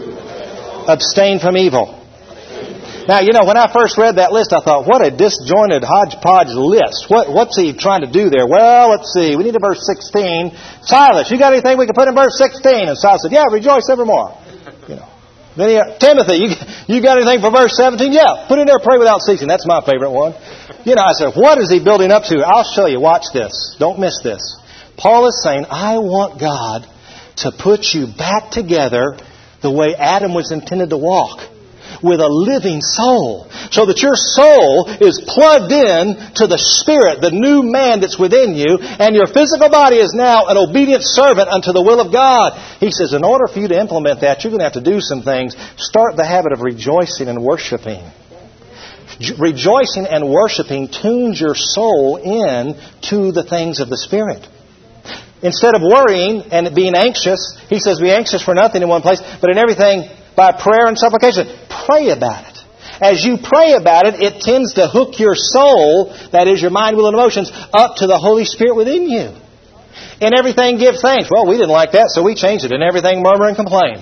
Abstain from evil. Now, when I first read that list, I thought, what a disjointed hodgepodge list. What's he trying to do there? Well, let's see. We need a verse 16. Silas, you got anything we can put in verse 16? And Silas said, yeah, rejoice evermore. Then Timothy, you got anything for verse 17? Yeah, put in there, pray without ceasing. That's my favorite one. I said, what is he building up to? I'll show you. Watch this. Don't miss this. Paul is saying, I want God to put you back together the way Adam was intended to walk, with a living soul, so that your soul is plugged in to the Spirit, the new man that's within you, and your physical body is now an obedient servant unto the will of God. He says, in order for you to implement that, you're going to have to do some things. Start the habit of rejoicing and worshiping. Rejoicing and worshiping tunes your soul in to the things of the Spirit. Instead of worrying and being anxious, he says, be anxious for nothing in one place, but in everything by prayer and supplication. Pray about it. As you pray about it, it tends to hook your soul, that is your mind, will, and emotions, up to the Holy Spirit within you. In everything give thanks. Well, we didn't like that, so we changed it. In everything murmur and complain.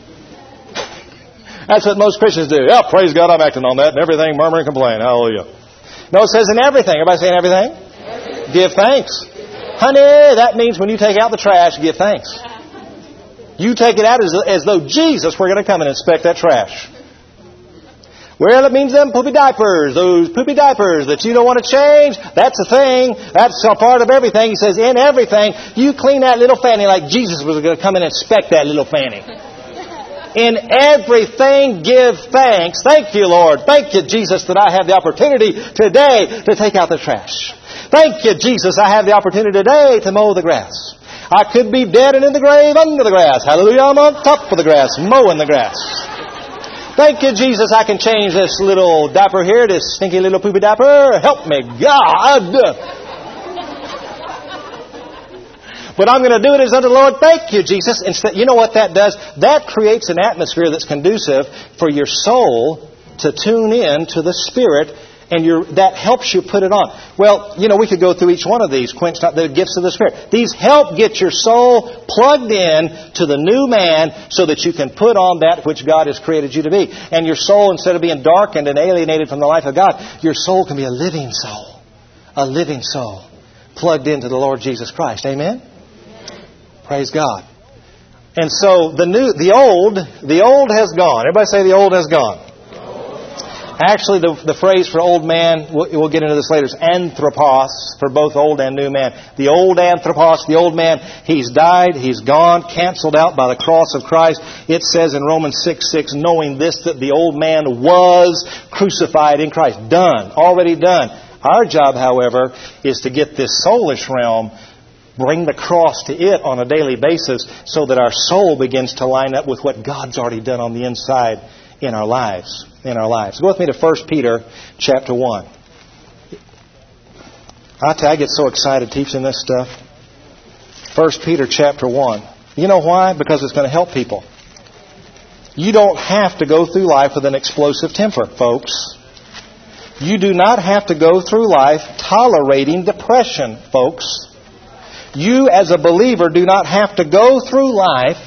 That's what most Christians do. Yeah, praise God, I'm acting on that. In everything murmur and complain. Hallelujah. No, it says in everything. Everybody say in everything? Give thanks. Honey, that means when you take out the trash, give thanks. You take it out as though Jesus were going to come and inspect that trash. Well, it means them poopy diapers, those poopy diapers that you don't want to change. That's a thing. That's a part of everything. He says, in everything, you clean that little fanny like Jesus was going to come and inspect that little fanny. In everything, give thanks. Thank you, Lord. Thank you, Jesus, that I have the opportunity today to take out the trash. Thank you, Jesus, I have the opportunity today to mow the grass. I could be dead and in the grave under the grass. Hallelujah, I'm on top of the grass, mowing the grass. Thank you, Jesus, I can change this little diaper here, this stinky little poopy diaper. Help me, God. But I'm going to do it as unto the Lord. Thank you, Jesus. Instead, you know what that does? That creates an atmosphere that's conducive for your soul to tune in to the Spirit, and that helps you put it on. Well, we could go through each one of these, quench not the gifts of the Spirit. These help get your soul plugged in to the new man so that you can put on that which God has created you to be. And your soul, instead of being darkened and alienated from the life of God, your soul can be a living soul. A living soul plugged into the Lord Jesus Christ. Amen? Praise God. And so the old has gone. Everybody say the old has gone. Actually, the phrase for old man, we'll get into this later, is anthropos, for both old and new man. The old anthropos, the old man, he's died, he's gone, canceled out by the cross of Christ. It says in Romans 6:6, knowing this, that the old man was crucified in Christ. Done. Already done. Our job, however, is to get this soulish realm, bring the cross to it on a daily basis so that our soul begins to line up with what God's already done on the inside in our lives. Go with me to 1 Peter chapter 1. I get so excited teaching this stuff. 1 Peter chapter 1. You know why? Because it's going to help people. You don't have to go through life with an explosive temper, folks. You do not have to go through life tolerating depression, folks. You as a believer do not have to go through life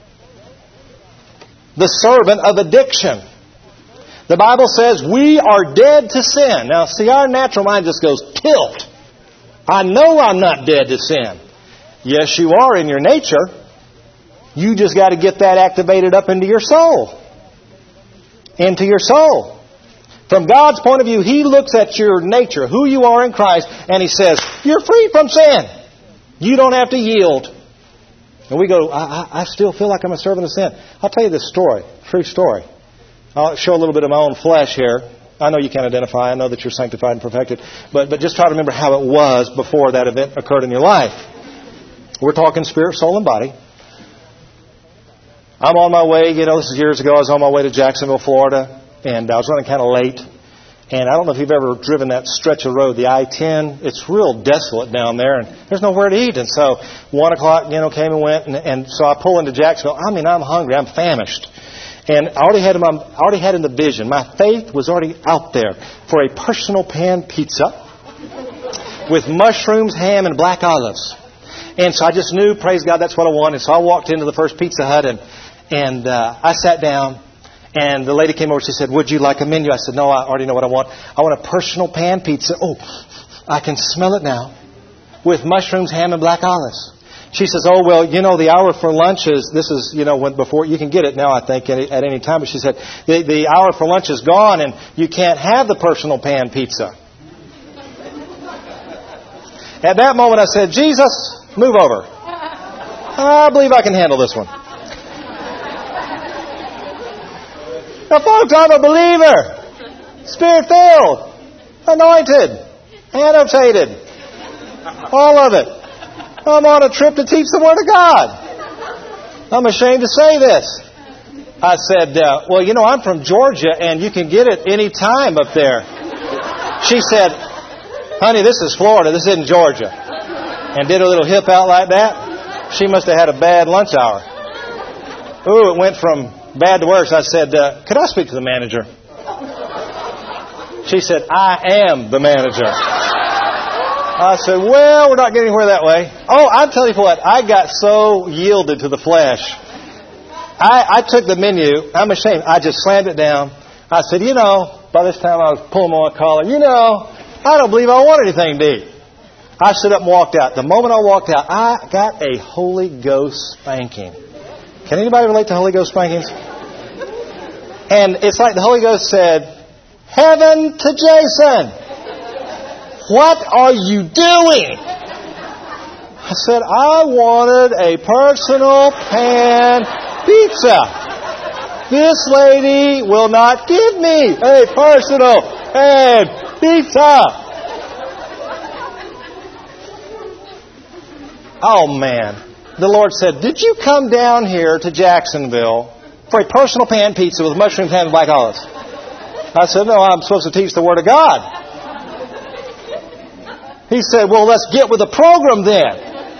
the servant of addiction. The Bible says we are dead to sin. Now, see, our natural mind just goes tilt. I know I'm not dead to sin. Yes, you are in your nature. You just got to get that activated up into your soul. Into your soul. From God's point of view, He looks at your nature, who you are in Christ, and He says, you're free from sin. You don't have to yield. And we go, I still feel like I'm a servant of sin. I'll tell you this story, true story. I'll show a little bit of my own flesh here. I know you can't identify. I know that you're sanctified and perfected. But just try to remember how it was before that event occurred in your life. We're talking spirit, soul, and body. I'm on my way, this is years ago. I was on my way to Jacksonville, Florida. And I was running kind of late. And I don't know if you've ever driven that stretch of road, the I-10. It's real desolate down there, and there's nowhere to eat. And so 1 o'clock, came and went, and so I pull into Jacksonville. I'm hungry. I'm famished. And I already had in the vision. My faith was already out there for a personal pan pizza with mushrooms, ham, and black olives. And so I just knew, praise God, that's what I wanted. So I walked into the first Pizza Hut, and I sat down. And the lady came over. She said, would you like a menu? I said, no, I already know what I want. I want a personal pan pizza. Oh, I can smell it now. With mushrooms, ham, and black olives. She says, oh, well, the hour for lunch is, before you can get it now, I think, at any time. But she said, the hour for lunch is gone and you can't have the personal pan pizza. At that moment, I said, Jesus, move over. I believe I can handle this one. Now, folks, I'm a believer. Spirit-filled. Anointed. Annotated. All of it. I'm on a trip to teach the Word of God. I'm ashamed to say this. I said, I'm from Georgia, and you can get it any time up there. She said, honey, this is Florida. This isn't Georgia. And did a little hip out like that. She must have had a bad lunch hour. Ooh, it went from bad to worse. I said, could I speak to the manager? She said, I am the manager. I said, well, we're not getting anywhere that way. Oh, I'll tell you what, I got so yielded to the flesh. I took the menu. I'm ashamed. I just slammed it down. I said, by this time I was pulling my collar. I don't believe I want anything to eat. I stood up and walked out. The moment I walked out, I got a Holy Ghost spanking. Can anybody relate to Holy Ghost spankings? And it's like the Holy Ghost said, heaven to Jason. What are you doing? I said, I wanted a personal pan pizza. This lady will not give me a personal pan pizza. Oh, man. The Lord said, did you come down here to Jacksonville For a personal pan pizza with mushrooms, ham, and black olives. I said, no, I'm supposed to teach the Word of God. He said, well, let's get with the program then.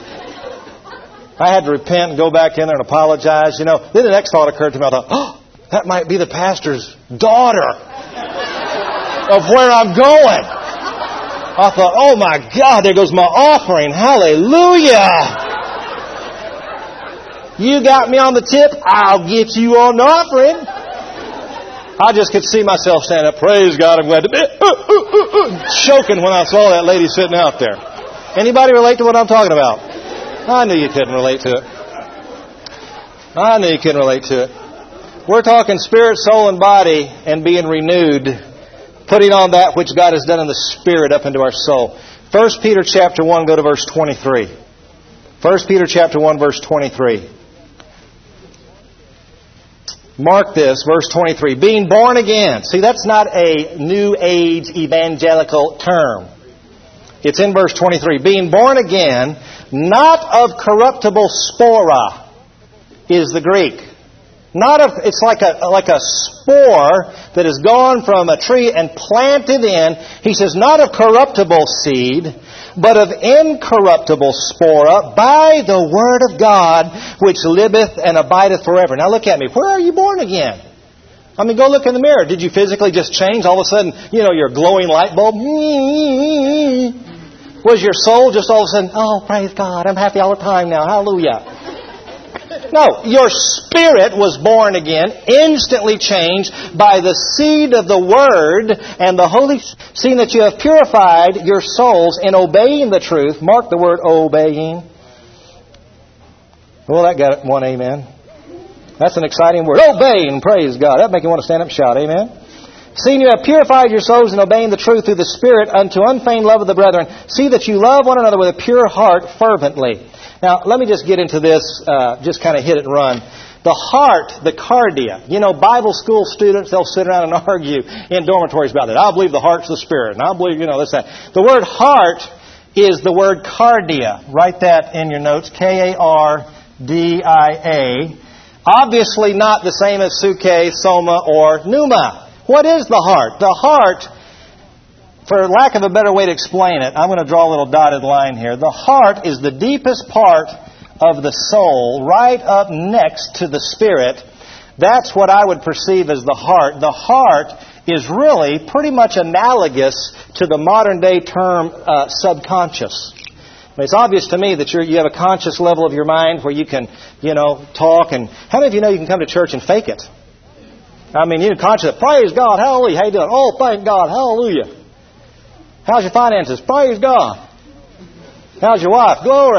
I had to repent and go back in there and apologize. Then the next thought occurred to me. I thought, oh, that might be the pastor's daughter of where I'm going. I thought, oh my God, there goes my offering. Hallelujah. You got me on the tip, I'll get you on the offering. I just could see myself stand up. Praise God, I'm glad to be choking when I saw that lady sitting out there. Anybody relate to what I'm talking about? I knew you couldn't relate to it. I knew you couldn't relate to it. We're talking spirit, soul, and body and being renewed, putting on that which God has done in the spirit up into our soul. 1 Peter chapter 1, go to verse 23. 1 Peter chapter 1, verse 23. Mark this, verse 23. Being born again. See, that's not a New Age evangelical term. It's in verse 23. Being born again, not of corruptible spora is the Greek. It's like a spore that has gone from a tree and planted in. He says, not of corruptible seed, but of incorruptible spora, by the word of God, which liveth and abideth forever. Now look at me. Where are you born again? I mean, go look in the mirror. Did you physically just change? All of a sudden, your glowing light bulb. Was your soul just all of a sudden, oh, praise God, I'm happy all the time now. Hallelujah. No, your spirit was born again, instantly changed by the seed of the Word and the Holy Spirit, seeing that you have purified your souls in obeying the truth. Mark the word obeying. Well, that got one amen. That's an exciting word. Obeying, praise God. That'll make you want to stand up and shout, amen. Seeing you have purified your souls in obeying the truth through the Spirit unto unfeigned love of the brethren, see that you love one another with a pure heart fervently. Now, let me just get into this, just kind of hit it and run. The heart, the cardia. Bible school students, they'll sit around and argue in dormitories about that. I believe the heart's the spirit, and I believe, this, that. The word heart is the word cardia. Write that in your notes, Kardia. Obviously not the same as suke, soma, or pneuma. What is the heart? The heart, for lack of a better way to explain it, I'm going to draw a little dotted line here. The heart is the deepest part of the soul, right up next to the spirit. That's what I would perceive as the heart. The heart is really pretty much analogous to the modern day term subconscious. It's obvious to me that you have a conscious level of your mind where you can, talk. And how many of you know you can come to church and fake it? I mean, you're conscious. Praise God. Hallelujah. How you doing? Oh, thank God. Hallelujah. How's your finances? Praise God. How's your wife? Glory.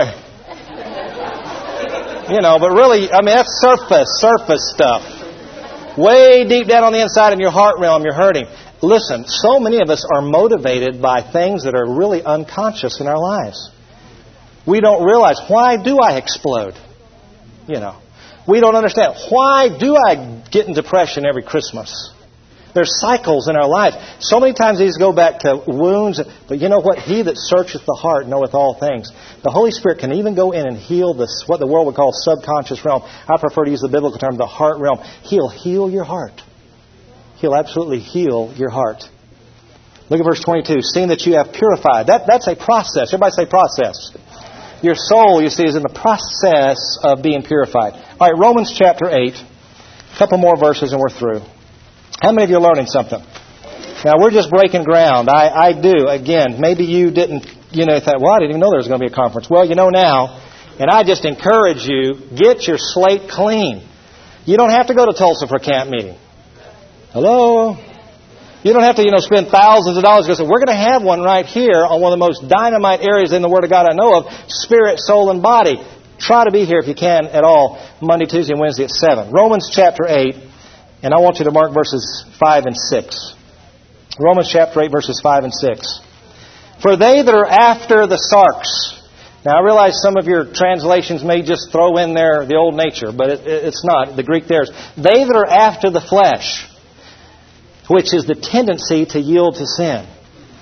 But really, that's surface stuff. Way deep down on the inside in your heart realm, you're hurting. Listen, so many of us are motivated by things that are really unconscious in our lives. We don't realize, why do I explode? We don't understand. Why do I get in depression every Christmas? There's cycles in our life. So many times these go back to wounds. But you know what? He that searcheth the heart knoweth all things. The Holy Spirit can even go in and heal this, what the world would call subconscious realm. I prefer to use the biblical term, the heart realm. He'll heal your heart. He'll absolutely heal your heart. Look at verse 22. Seeing that you have purified. That's a process. Everybody say process. Your soul, you see, is in the process of being purified. All right, Romans chapter 8. A couple more verses and we're through. How many of you are learning something? Now, we're just breaking ground. I do. Again, maybe you didn't, thought, well, I didn't even know there was going to be a conference. Well, you know now. And I just encourage you, get your slate clean. You don't have to go to Tulsa for a camp meeting. Hello? You don't have to, spend thousands of dollars. Because we're going to have one right here on one of the most dynamite areas in the Word of God I know of, spirit, soul, and body. Try to be here if you can at all, Monday, Tuesday, and Wednesday at 7. Romans chapter 8, and I want you to mark verses 5 and 6. Romans chapter 8, verses 5 and 6. For they that are after the sarx. Now, I realize some of your translations may just throw in there the old nature, but it's not. The Greek there is, they that are after the flesh, which is the tendency to yield to sin.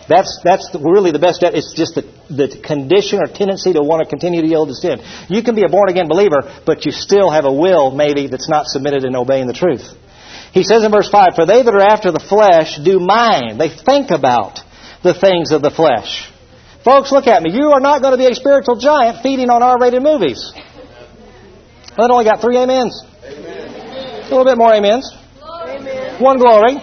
That's really the best. It's just the condition or tendency to want to continue to yield to sin. You can be a born-again believer, but you still have a will, maybe, that's not submitted in obeying the truth. He says in verse 5, "For they that are after the flesh do mind." They think about the things of the flesh. Folks, look at me. You are not going to be a spiritual giant feeding on R-rated movies. Well, it only got 3 amens. Amen. A little bit more amens. Amen. 1 glory.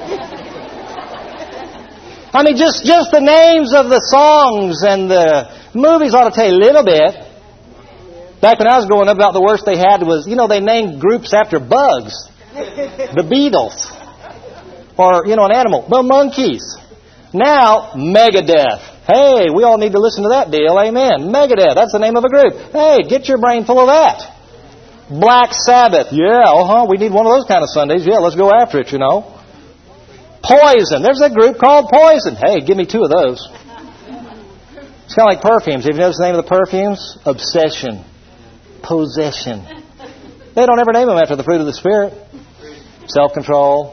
I mean, just the names of the songs and the movies ought to tell you a little bit. Back when I was growing up, about the worst they had was, they named groups after bugs. The Beatles. Or, an animal. The Monkees. Now, Megadeth. Hey, we all need to listen to that deal. Amen. Megadeth. That's the name of a group. Hey, get your brain full of that. Black Sabbath. Yeah, we need one of those kind of Sundays. Yeah, let's go after it, Poison. There's a group called Poison. Hey, give me 2 of those. It's kind of like perfumes. Have you noticed the name of the perfumes? Obsession. Possession. They don't ever name them after the fruit of the Spirit. Self-control.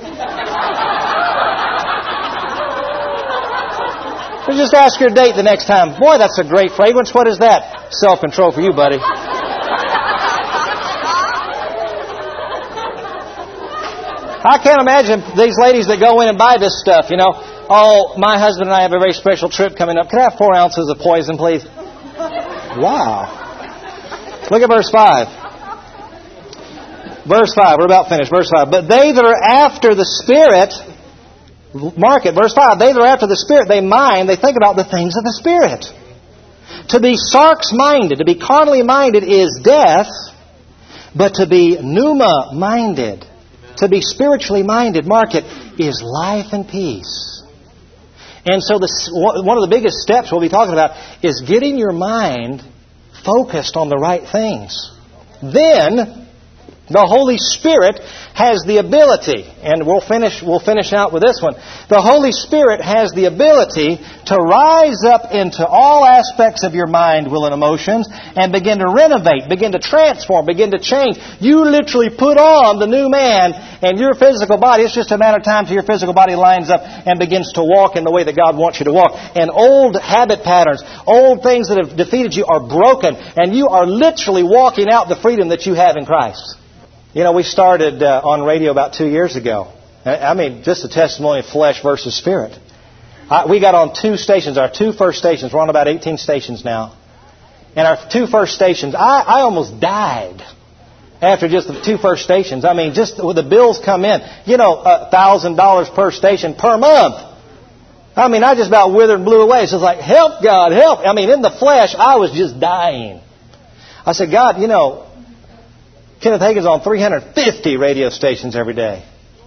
Well, just ask your date the next time. Boy, that's a great fragrance. What is that? Self-control for you, buddy. I can't imagine these ladies that go in and buy this stuff, Oh, my husband and I have a very special trip coming up. Can I have 4 ounces of poison, please? Wow. Look at verse 5. Verse 5. We're about finished. Verse 5. "But they that are after the Spirit," mark it, verse 5, "they that are after the Spirit, they think about the things of the Spirit. To be sarx-minded, to be carnally minded is death, but to be pneuma-minded, to be spiritually minded, mark it, is life and peace." And so one of the biggest steps we'll be talking about is getting your mind focused on the right things. Then the Holy Spirit has the ability, and we'll finish out with this one. The Holy Spirit has the ability to rise up into all aspects of your mind, will, and emotions and begin to renovate, begin to transform, begin to change. You literally put on the new man and your physical body. It's just a matter of time till your physical body lines up and begins to walk in the way that God wants you to walk. And old habit patterns, old things that have defeated you are broken, and you are literally walking out the freedom that you have in Christ. We started on radio about 2 years ago. I mean, just a testimony of flesh versus spirit. We got on 2 stations, our 2 first stations. We're on about 18 stations now. And our 2 first stations, I almost died after just the 2 first stations. I mean, just when the bills come in, $1,000 per station per month. I mean, I just about withered and blew away. So it's like, help, God, help. I mean, in the flesh, I was just dying. I said, God, Kenneth Hagin's on 350 radio stations every day.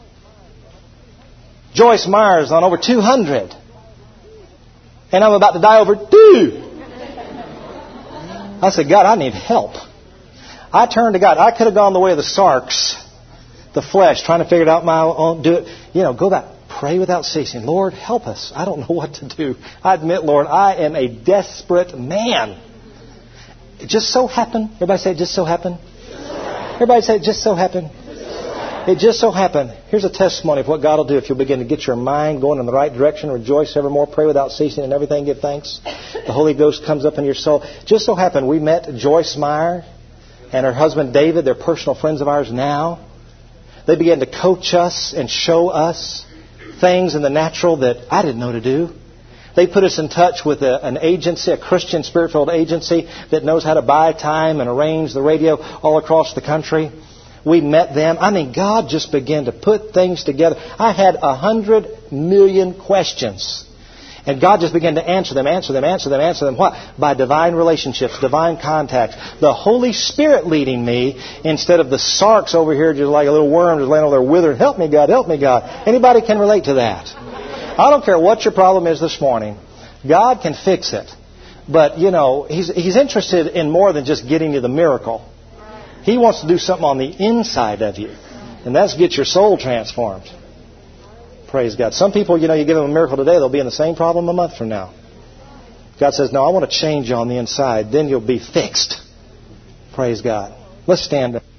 Joyce Meyer's on over 200. And I'm about to die over 2. I said, God, I need help. I turned to God. I could have gone the way of the sarks, the flesh, trying to figure it out my own, do it. Go back, pray without ceasing. Lord, help us. I don't know what to do. I admit, Lord, I am a desperate man. It just so happened. Everybody say, it just so happened. Everybody say, it just so happened. It just so happened. Here's a testimony of what God will do if you'll begin to get your mind going in the right direction. Rejoice evermore. Pray without ceasing. And everything give thanks. The Holy Ghost comes up in your soul. Just so happened we met Joyce Meyer and her husband David. They're personal friends of ours now. They began to coach us and show us things in the natural that I didn't know to do. They put us in touch with an agency, a Christian Spirit-filled agency that knows how to buy time and arrange the radio all across the country. We met them. I mean, God just began to put things together. I had 100 million questions. And God just began to answer them. What? By divine relationships, divine contacts. The Holy Spirit leading me instead of the sarks over here just like a little worm just laying over there withered. Help me, God. Help me, God. Anybody can relate to that. I don't care what your problem is this morning. God can fix it. But, He's interested in more than just getting you the miracle. He wants to do something on the inside of you. And that's get your soul transformed. Praise God. Some people, you give them a miracle today, they'll be in the same problem a month from now. God says, no, I want to change you on the inside. Then you'll be fixed. Praise God. Let's stand up.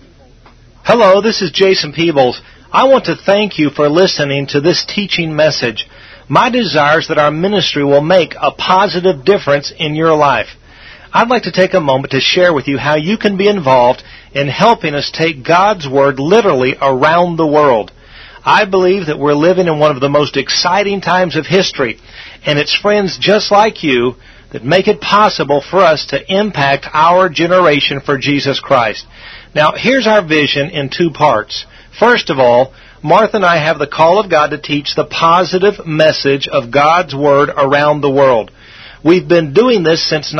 Hello, this is Jason Peebles. I want to thank you for listening to this teaching message. My desire is that our ministry will make a positive difference in your life. I'd like to take a moment to share with you how you can be involved in helping us take God's Word literally around the world. I believe that we're living in one of the most exciting times of history, and it's friends just like you that make it possible for us to impact our generation for Jesus Christ. Now, here's our vision in 2 parts. First of all, Martha and I have the call of God to teach the positive message of God's Word around the world. We've been doing this since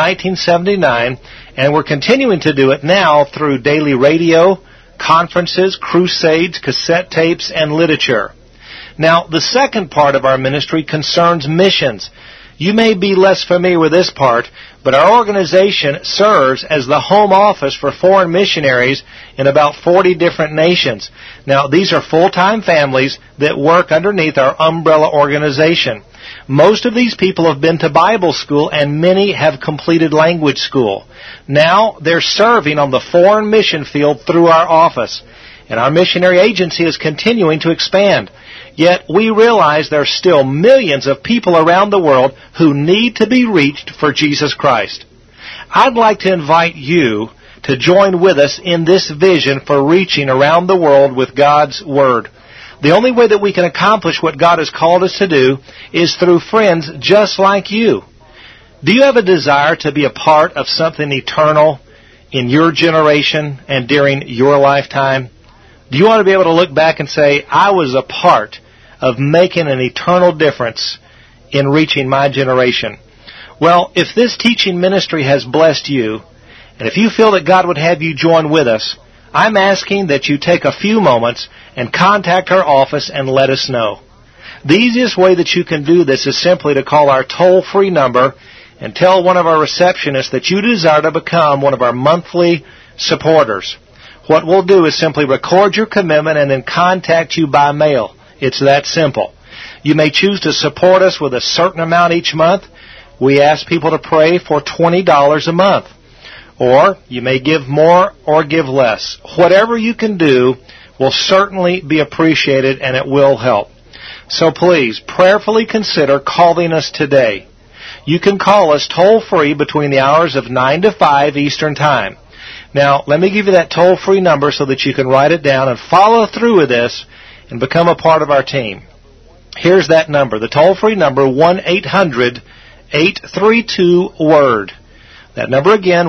1979, and we're continuing to do it now through daily radio, conferences, crusades, cassette tapes, and literature. Now, the second part of our ministry concerns missions. You may be less familiar with this part, but our organization serves as the home office for foreign missionaries in about 40 different nations. Now, these are full-time families that work underneath our umbrella organization. Most of these people have been to Bible school, and many have completed language school. Now, they're serving on the foreign mission field through our office, and our missionary agency is continuing to expand. Yet we realize there are still millions of people around the world who need to be reached for Jesus Christ. I'd like to invite you to join with us in this vision for reaching around the world with God's Word. The only way that we can accomplish what God has called us to do is through friends just like you. Do you have a desire to be a part of something eternal in your generation and during your lifetime? Do you want to be able to look back and say, I was a part of making an eternal difference in reaching my generation? Well, if this teaching ministry has blessed you, and if you feel that God would have you join with us, I'm asking that you take a few moments and contact our office and let us know. The easiest way that you can do this is simply to call our toll-free number and tell one of our receptionists that you desire to become one of our monthly supporters. What we'll do is simply record your commitment and then contact you by mail. It's that simple. You may choose to support us with a certain amount each month. We ask people to pray for $20 a month. Or you may give more or give less. Whatever you can do will certainly be appreciated, and it will help. So please, prayerfully consider calling us today. You can call us toll-free between the hours of 9 to 5 Eastern Time. Now, let me give you that toll-free number so that you can write it down and follow through with this and become a part of our team. Here's that number, the toll-free number, 1-800-832-WORD. That number again,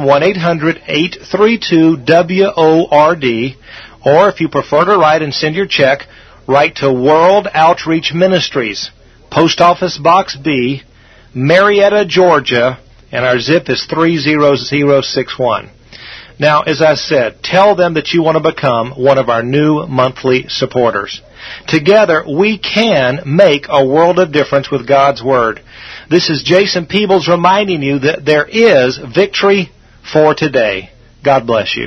1-800-832-WORD. Or if you prefer to write and send your check, write to World Outreach Ministries, Post Office Box B, Marietta, Georgia, and our zip is 30061. Now, as I said, tell them that you want to become one of our new monthly supporters. Together, we can make a world of difference with God's Word. This is Jason Peebles reminding you that there is victory for today. God bless you.